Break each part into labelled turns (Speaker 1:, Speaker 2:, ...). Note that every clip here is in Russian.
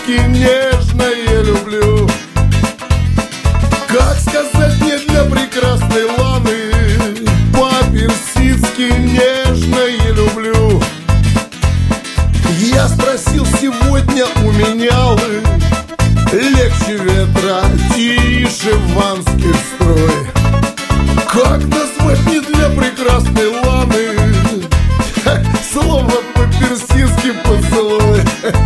Speaker 1: по-персидски нежное люблю. Как сказать не для прекрасной Ланы, по-персидски нежное люблю. Я спросил сегодня у менялы, легче ветра, тише ванский строй. Как назвать не для прекрасной Ланы слово по-персидски поцелуй?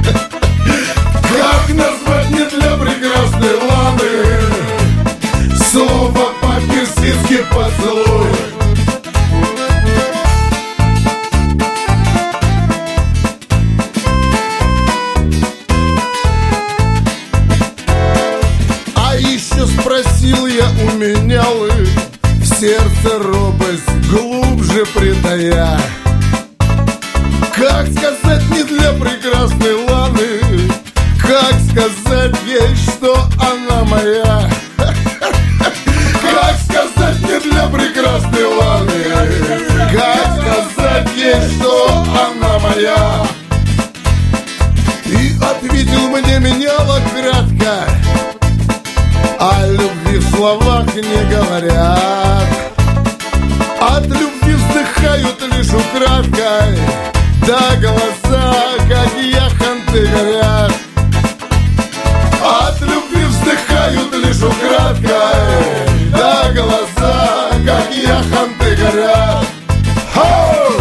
Speaker 1: Как назвать не для прекрасной Ланы слово по-персидски поцелуй? А еще спросил я у менялы, в сердце робость глубже притая. Как сказать не для прекрасной Ланы, как сказать ей, что она моя? Как сказать не для прекрасной Ланы, как сказать ей, что она моя? И ответил мне меняла кратко: о любви в словах не говорят, от любви вздыхают лишь украдкой, да глаза, как яхонты, горят. От любви вздыхают лишь украдкой, да глаза, как яхонты, горят. Хоу!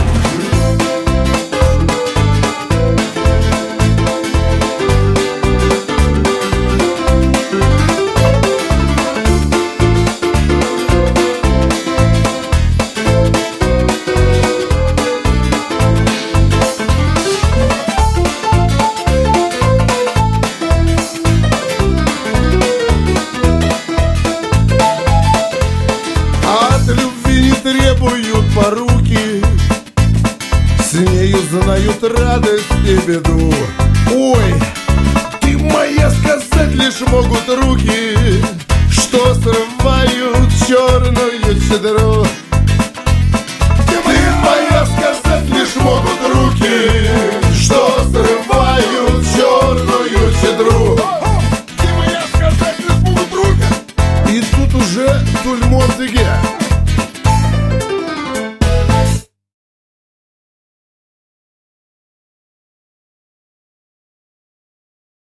Speaker 1: Требуют поруки, с нею знают радость и беду. Ой, ты моя, сказать лишь могут руки, что срывают черную чедру. Ты моя, сказать лишь могут руки, что срывают черную чедру. Ты моя, сказать лишь могут руки. И тут уже тульмон-зиге.